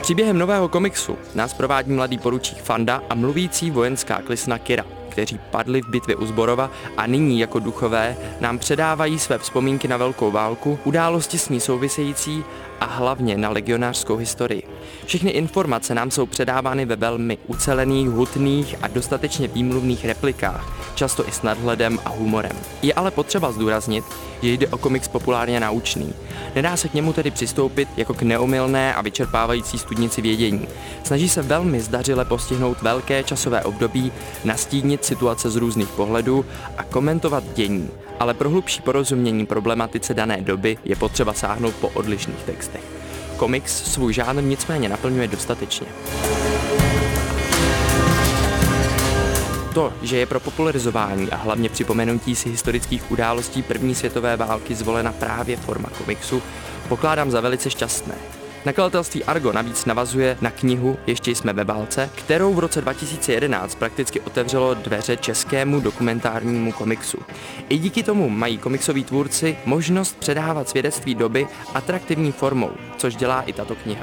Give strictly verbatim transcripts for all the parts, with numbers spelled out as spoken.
Příběhem nového komiksu nás provádí mladý poručík Fanda a mluvící vojenská klisna Kira, kteří padli v bitvě u Zborova a nyní jako duchové nám předávají své vzpomínky na velkou válku, události s ní související a hlavně na legionářskou historii. Všechny informace nám jsou předávány ve velmi ucelených, hutných a dostatečně výmluvných replikách, často i s nadhledem a humorem. Je ale potřeba zdůraznit, že jde o komiks populárně naučný. Nedá se k němu tedy přistoupit jako k neomylné a vyčerpávající studnici vědění. Snaží se velmi zdařile postihnout velké časové období, nastínit situace z různých pohledů a komentovat dění, ale pro hlubší porozumění problematice dané doby je potřeba sáhnout po odlišných textech. Komiks svůj žánr nicméně naplňuje dostatečně. To, že je pro popularizování a hlavně připomenutí si historických událostí první světové války zvolena právě forma komiksu, pokládám za velice šťastné. Nakladatelství Argo navíc navazuje na knihu Ještě jsme ve válce, kterou v roce dva tisíce jedenáct prakticky otevřelo dveře českému dokumentárnímu komiksu. I díky tomu mají komiksoví tvůrci možnost předávat svědectví doby atraktivní formou, což dělá i tato kniha.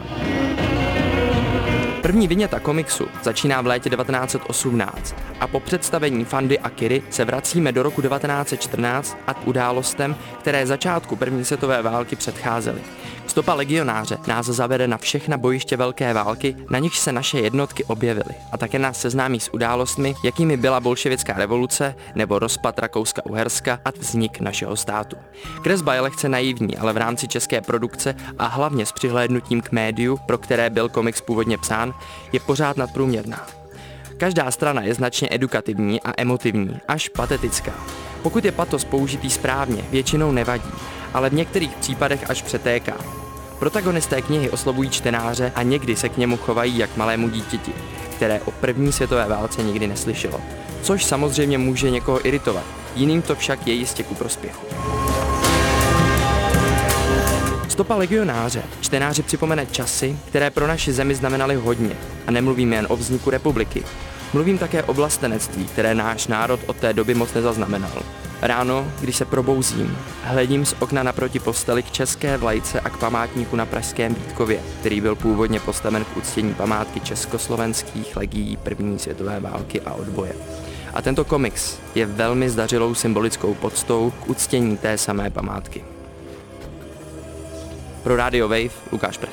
První viněta komiksu začíná v létě devatenáct set osmnáct a po představení Fandy a Kiry se vracíme do roku devatenáct set čtrnáct a k událostem, které začátku první světové války předcházely. Stopa legionáře nás zavede na všechna bojiště velké války, na nichž se naše jednotky objevily, a také nás seznámí s událostmi, jakými byla bolševická revoluce nebo rozpad Rakouska-Uherska a vznik našeho státu. Kresba je lehce naivní, ale v rámci české produkce a hlavně s přihlédnutím k médiu, pro které byl komiks původně psán, je pořád nadprůměrná. Každá strana je značně edukativní a emotivní, až patetická. Pokud je patos použitý správně, většinou nevadí, ale v některých případech až přetéká. Protagonisté knihy oslovují čtenáře a někdy se k němu chovají jak malému dítěti, které o první světové válce nikdy neslyšelo. Což samozřejmě může někoho iritovat, jiným to však je jistě ku prospěchu. Stopa legionáře čtenáři připomene časy, které pro naši zemi znamenaly hodně, a nemluvím jen o vzniku republiky. Mluvím také o vlastenectví, které náš národ od té doby moc nezaznamenal. Ráno, když se probouzím, hledím z okna naproti posteli k české vlajce a k památníku na pražském Vítkově, který byl původně postaven k uctění památky československých legií první světové války a odboje. A tento komiks je velmi zdařilou symbolickou poctou k uctění té samé památky. Pro Radio Wave Lukáš